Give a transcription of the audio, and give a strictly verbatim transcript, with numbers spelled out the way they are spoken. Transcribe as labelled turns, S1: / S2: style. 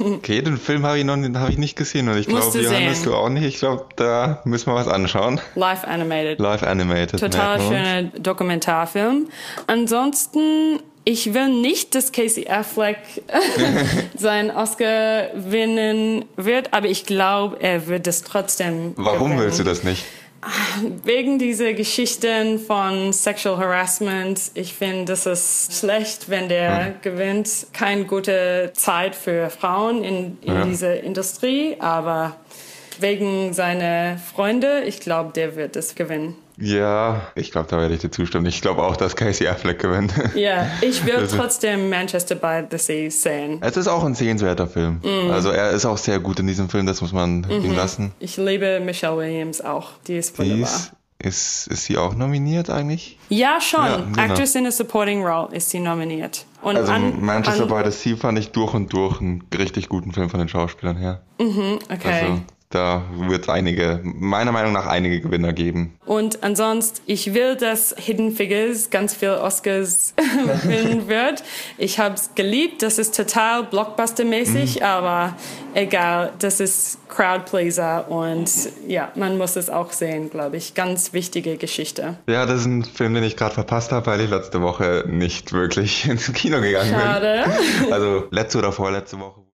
S1: Okay, den Film habe ich noch hab ich nicht gesehen und ich
S2: Musst
S1: glaube,
S2: du
S1: Johannes,
S2: sehen.
S1: du auch nicht. Ich glaube, da müssen wir was anschauen.
S2: Live animated.
S1: Live Animated.
S2: Total
S1: merken wir uns.
S2: schöner Dokumentarfilm. Ansonsten, ich will nicht, dass Casey Affleck seinen Oscar gewinnen wird, aber ich glaube, er wird es trotzdem
S1: Warum
S2: gewinnen.
S1: willst du das nicht?
S2: Wegen dieser Geschichten von Sexual Harassment. Ich finde, das ist schlecht, wenn der
S1: Hm.
S2: gewinnt. Keine gute Zeit für Frauen in, in
S1: Ja.
S2: dieser Industrie, aber wegen seiner Freunde, ich glaube, der wird es gewinnen.
S1: Ja, ich glaube, da werde ich dir zustimmen. Ich glaube auch, dass Casey Affleck gewinnt.
S2: Ja, ich will
S1: Also-
S2: trotzdem Manchester by the Sea sehen.
S1: Es ist auch ein sehenswerter Film. Also er ist auch sehr gut in diesem Film, das muss man ihm lassen.
S2: Ich liebe Michelle Williams auch. Die ist
S1: Die
S2: wunderbar.
S1: ist, ist, ist sie auch nominiert eigentlich?
S2: Ja, schon.
S1: Ja, genau.
S2: Actress in a Supporting Role ist sie nominiert. Und
S1: Also
S2: an,
S1: Manchester
S2: an,
S1: by the Sea fand ich durch und durch einen richtig guten Film von den Schauspielern her.
S2: okay.
S1: Also da wird es einige, meiner Meinung nach einige Gewinner geben.
S2: Und ansonsten, ich will, dass Hidden Figures ganz viel Oscars gewinnen wird. Ich habe es geliebt, das ist total Blockbuster-mäßig,
S1: Mhm.
S2: aber egal, das ist Crowdpleaser und ja, man muss es auch sehen, glaube ich. Ganz wichtige Geschichte.
S1: Ja, das ist ein Film, den ich gerade verpasst habe, weil ich letzte Woche nicht wirklich ins Kino gegangen
S2: Schade.
S1: bin. Also letzte oder vorletzte Woche.